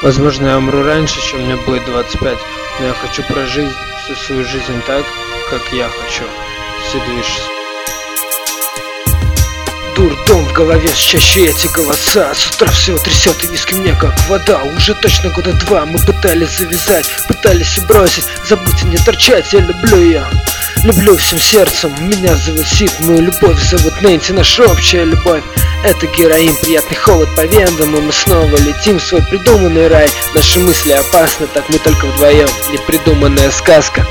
Возможно, я умру раньше, чем мне будет 25, но я хочу прожить всю свою жизнь так, как я хочу. Sid Vicious. Дурдом в голове, чаще эти голоса. С утра все трясет и виски мне как вода. Уже точно года два мы пытались завязать, пытались бросить, забыть и не торчать. Я люблю ее, люблю всем сердцем. Меня зовут Сид, мою любовь зовут Нэнси. Наша общая любовь — это героин, приятный холод по вендам. И мы снова летим в свой придуманный рай. Наши мысли опасны, так мы только вдвоем. Непридуманная сказка.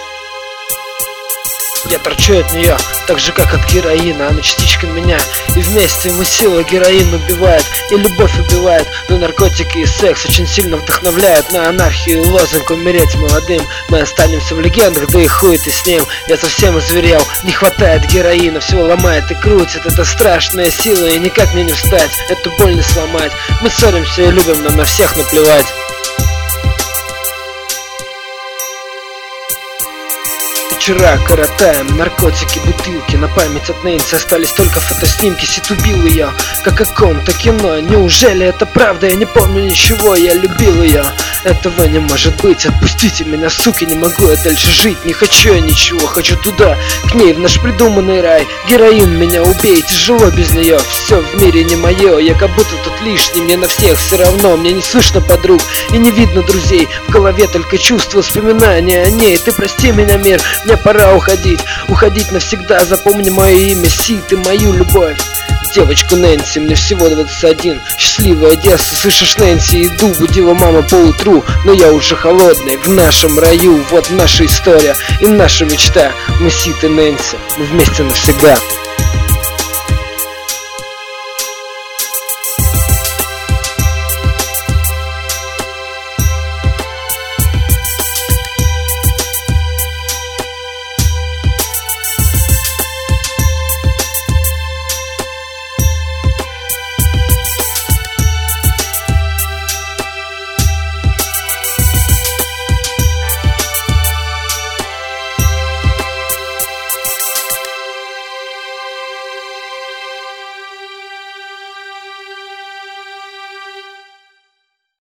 Я торчу от нее, так же как от героина. Она частичка меня, и вместе мы силой. Героин убивает, и любовь убивает. Но наркотики и секс очень сильно вдохновляют на анархию и лозунг умереть молодым. Мы останемся в легендах, да и хуй ты с ним. Я совсем озверел, не хватает героина. Всего ломает и крутит, это страшная сила. И никак мне не встать, эту боль не сломать. Мы ссоримся и любим, нам на всех наплевать. Вчера коротаем, наркотики, бутылки. На память от Нэнси остались только фотоснимки. Сид убил ее, как о ком-то кино. Неужели это правда? Я не помню ничего, я любил ее. Этого не может быть, отпустите меня, суки. Не могу я дальше жить, не хочу я ничего. Хочу туда, к ней, в наш придуманный рай. Героин, меня убей, тяжело без нее. Все в мире не мое, я как будто тут лишний. Мне на всех все равно, мне не слышно подруг и не видно друзей. В голове только чувства, воспоминания о ней. Ты прости меня, мир, мне пора уходить, уходить навсегда. Запомни мое имя, Сид, и мою любовь. Девочку Нэнси, мне всего 21. Счастливая детство, слышишь, Нэнси? Иду, будила мама поутру, но я уже холодный. В нашем раю, вот наша история и наша мечта. Мы Сид и Нэнси, мы вместе навсегда.